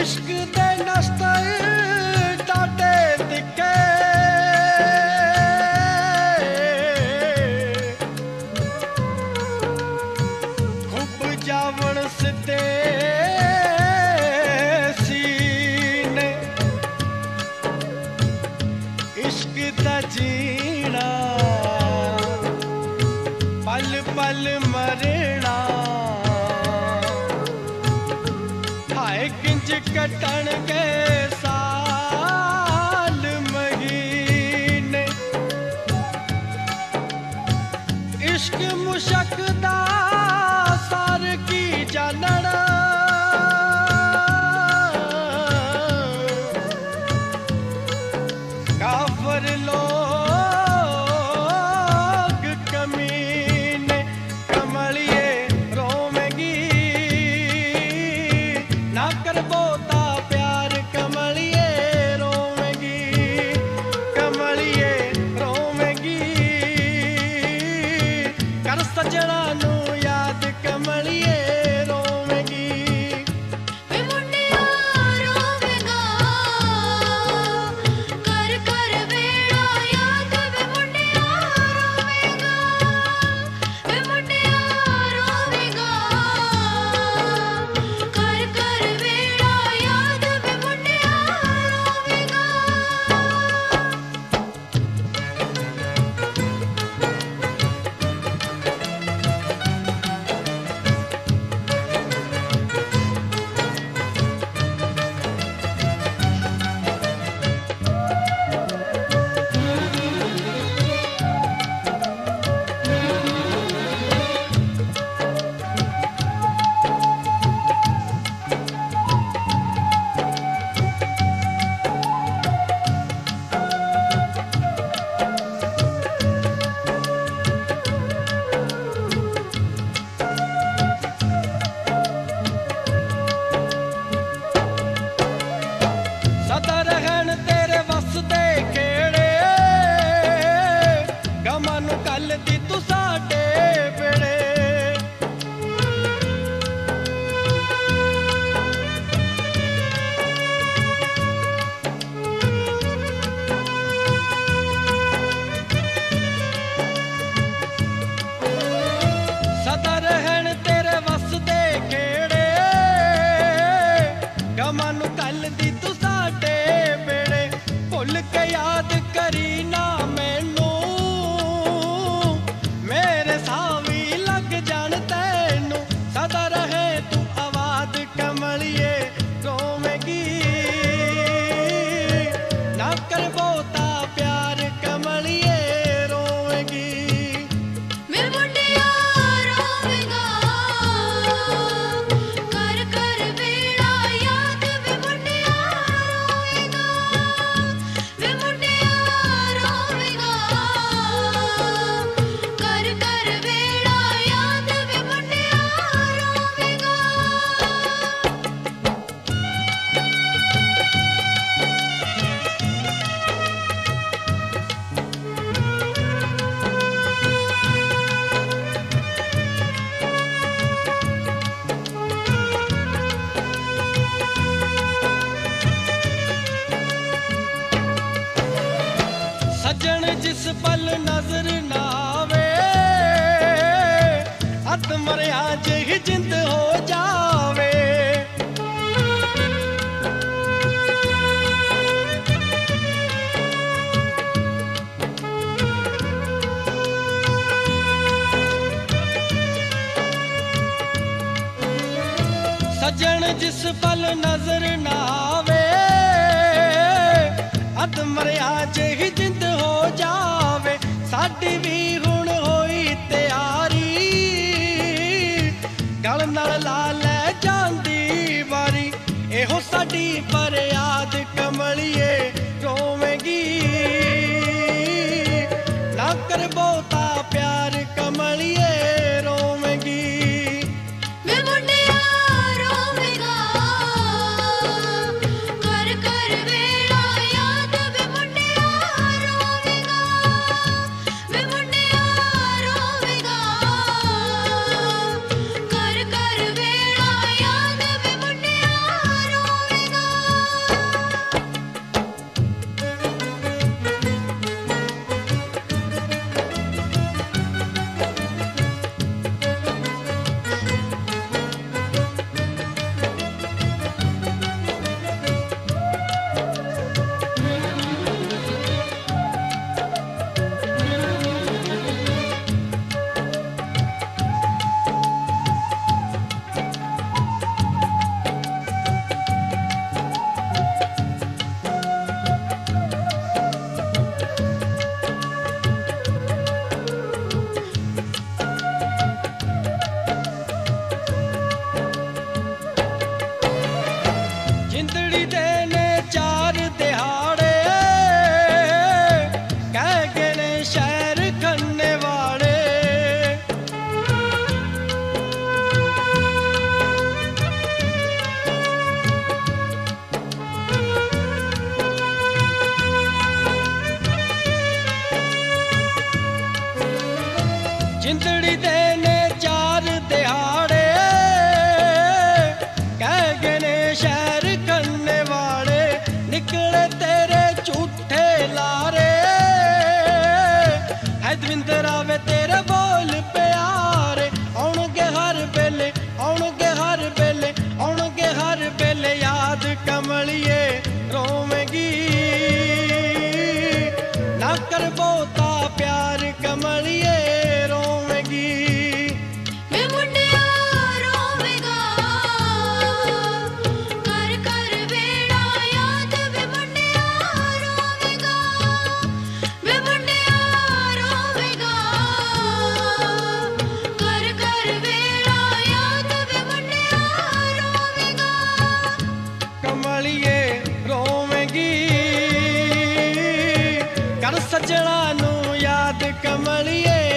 इश्क दे नस्तर टाटे दिखे खूब जावण सिते सीने इश्क दा जीना पल पल मरना हाय किंज कटण के साल महीने इश्क मुशकदा सार की जानना काफर लोग कमीने कमलिए रोवेंगी ना कर बोता प्यार कमलिए रोवेंगी कमलिए रोवेंगी कर सजना नू याद कमलिए रोवेंगी वे मुंडिया रोवेगा कर कर वेड़ा याद वे मुंडिया रोवेगा वे मुंडिया रोवेगा कर कर वेड़ा याद वे मुंडिया रोवेगा सदा रहन तेरे वस दे खेड़े गमां नू कल दी तू साडे बेड़े सदा रहन तेरे वस दे खेड़े गमां नू कल दी तू साडे बेड़े भुल के याद करी ना मैनू मेरे सावी लग जान तैनू सदा रहे तू आवाज कमलिए रोवेंगी ना कर बोता प्यार कमलिए रोवेंगी वे मुंडिया रोवेगा कर कर वेड़ा याद वे मुंडिया रोवेगा वे मुंडिया रोवेगा कर कर वेड़ा याद वे मुंडिया रोवेगा सजन जिस पल नजर ना आवे अत मरिया जही जिंद हो जावे सजन जिस पल नजर ना आवे अद मरिया जही जिंद हो जावे साडी भी हुण होई तैयारी गल नाल ला ले जांदी वारी एहो साडी पर याद कमलिए रोवेंगी ना कर बोता प्यार कमलिए रोवेंगी वे मुंडिया रोवेगा कर कर वेड़ा याद वे मुंडिया रोवेगा वे मुंडिया रोवेगा कर कर वेड़ा शहर करने वाले निकले तेरे झूठे लारे। है दविंदरा वे तेरे बोल प्यारे आउणगे हर वेले आउणगे हर वेले आउणगे हर वेले याद कमलिए रोवेगी ना कर बहुता प्यार कमलिए रोवेगी। वे मुंडिया रोवेगा कर कर वेड़ा याद वे मुंडिया रोवेगा। वे मुंडिया रोवेगा कर कर वेड़ा याद वे मुंडिया रोवेगा। कमलिए रोवेगी कर सजना नू याद कमलिए